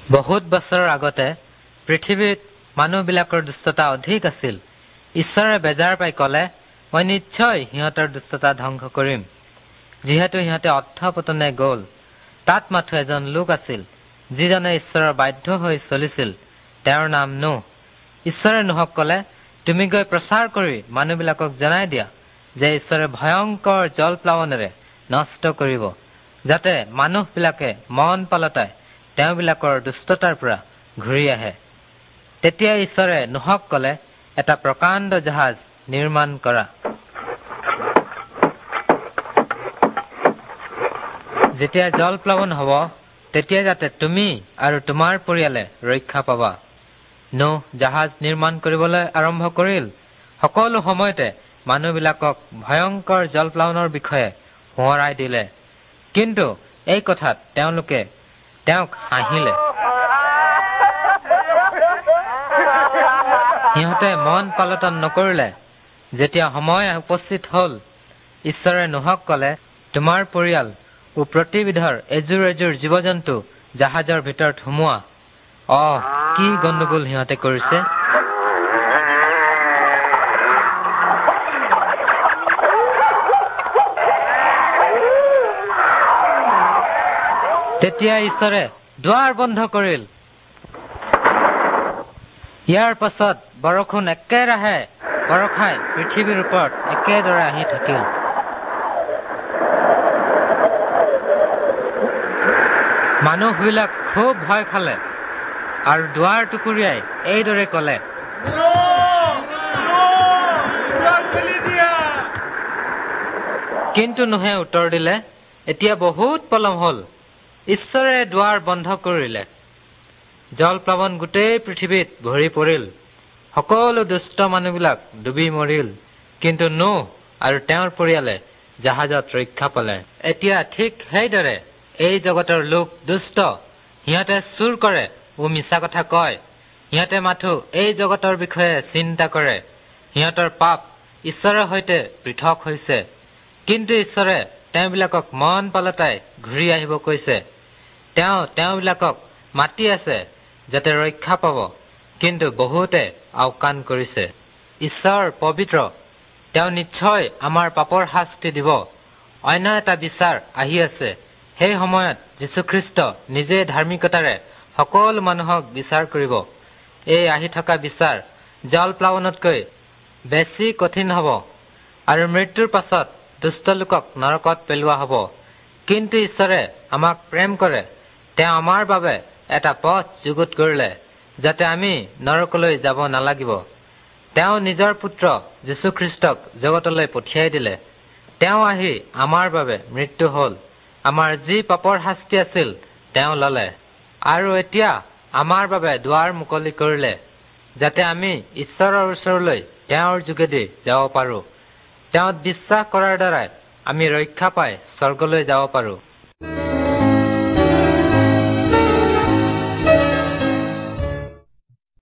বহুত বছৰৰ আগতে পৃথিৱীত মানুহবিলাকৰ দুষ্টতা অধিক আছিল। ঈশ্বৰে বেজাৰ পাই ক'লে, মই নিশ্চয় সিহঁতৰ দুষ্টতা ধ্বংস কৰিম। যিহেতু সিহঁতে অধঃপতনে গ'ল, তাত মাথো এজন লোক আছিল, যিজনে ঈশ্বৰৰ বাধ্য হৈ চলিছিল। তেওঁৰ নাম নোহ। ঈশ্বৰে নোহক ক'লে, তুমি গৈ প্ৰচাৰ কৰি মানুহবিলাকক জনাই দিয়া যে ঈশ্বৰে ভয়ংকৰ জলপ্লাৱনেৰে নষ্ট কৰিব, যাতে মানুহবিলাকে মন পালতাই তেওঁবিলাকৰ দুষ্টতাৰ পৰা ঘূৰি আহে। তেতিয়া ঈশ্বৰে নোহক ক'লে, এটা প্ৰকাণ্ড জাহাজ নিৰ্মাণ কৰা। যেতিয়া জলপ্লাৱন হ'ব, তেতিয়া যাতে তুমি আৰু তোমাৰ পৰিয়ালে ৰক্ষা পাবা। নোহ জাহাজ নিৰ্মাণ কৰিবলৈ আৰম্ভ কৰিল। সকলো সময়তে মানুহবিলাকক ভয়ংকৰ জলপ্লাৱনৰ বিষয়ে সোঁৱৰাই দিলে। কিন্তু এই কথাত তেওঁলোকে তেওঁক হাঁহিলে। সিহঁতে মন পালটন নকৰিলে। যেতিয়া সময় উপস্থিত হ'ল, ঈশ্বৰে নোহক ক'লে, তোমাৰ পৰিয়াল ও প্ৰতিবিধৰ এযোৰ এযোৰ জীৱ-জন্তু জাহাজৰ ভিতৰত সোমোৱা। কি গণ্ডগোল সিহঁতে কৰিছে। তেতিয়া ঈশ্বৰে দুৱাৰ বন্ধ কৰিল। ইয়াৰ পাছত বৰষুণ একেৰাহে বৰষাই পৃথিৱীৰ ওপৰত একেদৰে আহি থাকিল। মানুহবিলাক খুব ভয় খালে আৰু দুৱাৰ টুকুৰিয়াই এইদৰে ক'লে, কিন্তু নোহে উত্তৰ দিলে, এতিয়া বহুত পলম হ'ল। ঈশ্বৰে দুৱাৰ বন্ধ কৰিলে। জলপ্লাৱন গোটেই পৃথিৱীত ভৰি পৰিল। সকলো দুষ্ট মানুহবিলাক ডুবি মৰিল। কিন্তু নোহ আৰু তেওঁৰ পৰিয়ালে জাহাজত ৰক্ষা পালে। এতিয়া ঠিক সেইদৰে এই জগতৰ লোক দুষ্ট। সিহঁতে চুৰ কৰে ও মিছা কথা কয়। সিহঁতে মাথো এই জগতৰ বিষয়ে চিন্তা কৰে। সিহঁতৰ পাপ ঈশ্বৰৰ সৈতে পৃথক হৈছে। কিন্তু ঈশ্বৰে তেওঁবিলাকক মন পালতাই ঘূৰি আহিব কৈছে। তেওঁবিলাকক মাতি আছে যাতে ৰক্ষা পাব, কিন্তু বহুতে আওকাণ কৰিছে। ঈশ্বৰ পবিত্ৰ, তেওঁ নিশ্চয় আমাৰ পাপৰ শাস্তি দিব। অন্য এটা বিচাৰ আহি আছে। সেই সময়ত যীশুখ্ৰীষ্ট নিজে ধাৰ্মিকতাৰে সকলো মানুহক বিচাৰ কৰিব। এই আহি থকা বিচাৰ জলপ্লাৱনতকৈ বেছি কঠিন হ'ব আৰু মৃত্যুৰ পাছত দুষ্ট লোকক নৰকত পেলোৱা হ'ব। কিন্তু ঈশ্বৰে আমাক প্ৰেম কৰে। তেওঁ আমাৰ বাবে এটা পথ যুগুত কৰিলে, যাতে আমি নৰকলৈ যাব নালাগিব। তেওঁ নিজৰ পুত্ৰ যীশুখ্ৰীষ্টক জগতলৈ পঠিয়াই দিলে। তেওঁ আহি আমাৰ বাবে মৃত্যু হ'ল। আমাৰ যি পাপৰ শাস্তি আছিল তেওঁ ল'লে, আৰু এতিয়া আমাৰ বাবে দুৱাৰ মুকলি কৰিলে, যাতে আমি ঈশ্বৰৰ ওচৰলৈ তেওঁৰ যোগেদি যাব পাৰোঁ। তেওঁত বিশ্বাস কৰাৰ দ্বাৰাই আমি ৰক্ষা পাই স্বৰ্গলৈ যাব পাৰোঁ।